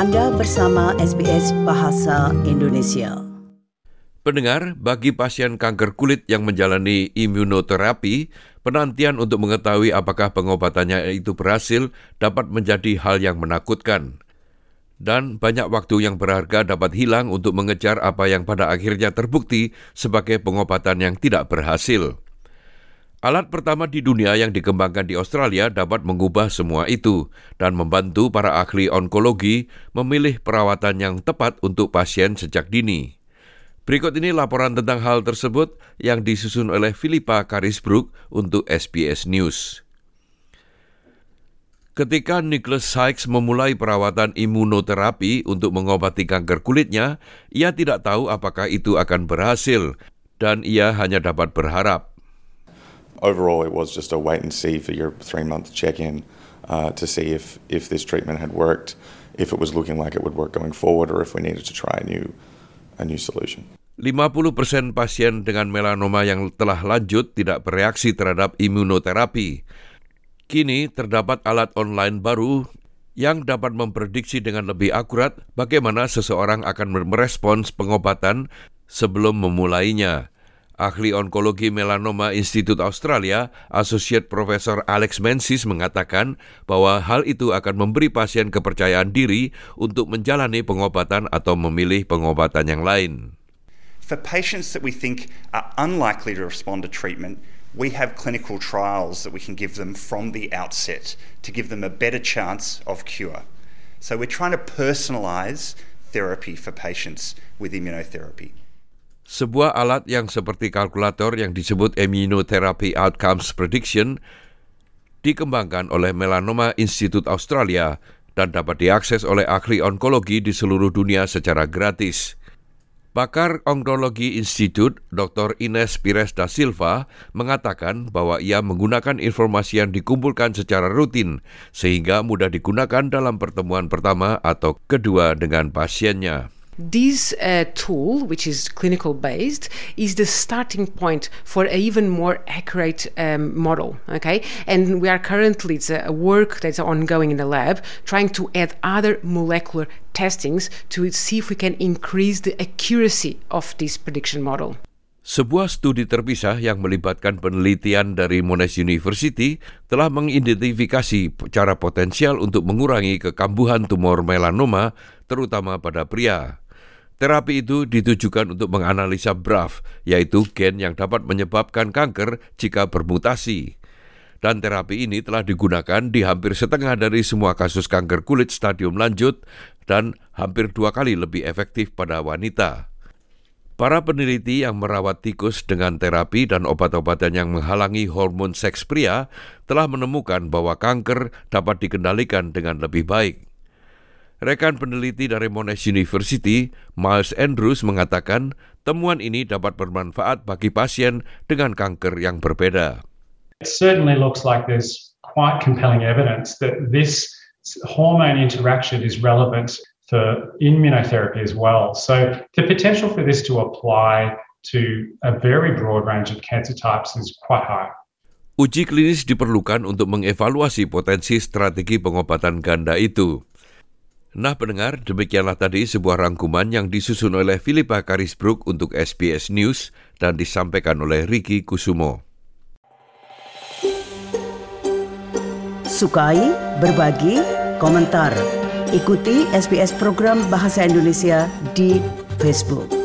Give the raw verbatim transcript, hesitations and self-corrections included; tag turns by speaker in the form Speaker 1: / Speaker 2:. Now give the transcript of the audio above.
Speaker 1: Anda bersama S B S Bahasa Indonesia.
Speaker 2: Pendengar, bagi pasien kanker kulit yang menjalani imunoterapi, penantian untuk mengetahui apakah pengobatannya itu berhasil dapat menjadi hal yang menakutkan. Dan banyak waktu yang berharga dapat hilang untuk mengejar apa yang pada akhirnya terbukti sebagai pengobatan yang tidak berhasil. Alat pertama di dunia yang dikembangkan di Australia dapat mengubah semua itu dan membantu para ahli onkologi memilih perawatan yang tepat untuk pasien sejak dini. Berikut ini laporan tentang hal tersebut yang disusun oleh Philippa Carisbrook untuk S B S News. Ketika Nicholas Sykes memulai perawatan imunoterapi untuk mengobati kanker kulitnya, ia tidak tahu apakah itu akan berhasil dan ia hanya dapat berharap.
Speaker 3: Overall, it was just a wait and see for your three-month check-in uh, to see if, if this treatment had worked, if it was looking like it would work going forward, or if we needed to try a new a new solution.
Speaker 2: lima puluh persen pasien dengan melanoma yang telah lanjut tidak bereaksi terhadap imunoterapi. Kini terdapat alat online baru yang dapat memprediksi dengan lebih akurat bagaimana seseorang akan merespons pengobatan sebelum memulainya. Ahli onkologi melanoma Institut Australia, Associate Professor Alex Menzies mengatakan bahwa hal itu akan memberi pasien kepercayaan diri untuk menjalani pengobatan atau memilih pengobatan yang lain.
Speaker 4: For patients that we think are unlikely to respond to treatment, we have clinical trials that we can give them from the outset to give them a better chance of cure. So we're trying to personalise therapy for patients with immunotherapy.
Speaker 2: Sebuah alat yang seperti kalkulator yang disebut Immunotherapy Outcomes Prediction dikembangkan oleh Melanoma Institute Australia dan dapat diakses oleh ahli onkologi di seluruh dunia secara gratis. Pakar Onkologi Institute, Doktor Ines Pires da Silva, mengatakan bahwa ia menggunakan informasi yang dikumpulkan secara rutin sehingga mudah digunakan dalam pertemuan pertama atau kedua dengan pasiennya.
Speaker 5: This uh, tool, which is clinical based, is the starting point for an even more accurate um, model. Okay, and we are currently it's a work that's ongoing in the lab, trying to add other molecular testings to see if we can increase the accuracy of this prediction model.
Speaker 2: Sebuah studi terpisah yang melibatkan penelitian dari Monash University telah mengidentifikasi cara potensial untuk mengurangi kekambuhan tumor melanoma, terutama pada pria. Terapi itu ditujukan untuk menganalisa B R A F, yaitu gen yang dapat menyebabkan kanker jika bermutasi. Dan terapi ini telah digunakan di hampir setengah dari semua kasus kanker kulit stadium lanjut dan hampir dua kali lebih efektif pada wanita. Para peneliti yang merawat tikus dengan terapi dan obat-obatan yang menghalangi hormon seks pria telah menemukan bahwa kanker dapat dikendalikan dengan lebih baik. Rekan peneliti dari Monash University, Miles Andrews, mengatakan temuan ini dapat bermanfaat bagi pasien dengan kanker yang berbeda.
Speaker 6: It certainly looks like there's quite compelling evidence that this hormone interaction is relevant for immunotherapy as well. So the potential for this to apply to a very broad range of cancer types is quite high.
Speaker 2: Uji klinis diperlukan untuk mengevaluasi potensi strategi pengobatan ganda itu. Nah pendengar, demikianlah tadi sebuah rangkuman yang disusun oleh Philippa Carisbrook untuk S B S News dan disampaikan oleh Ricky Kusumo.
Speaker 1: Sukai, berbagi, komentar. Ikuti S B S program Bahasa Indonesia di Facebook.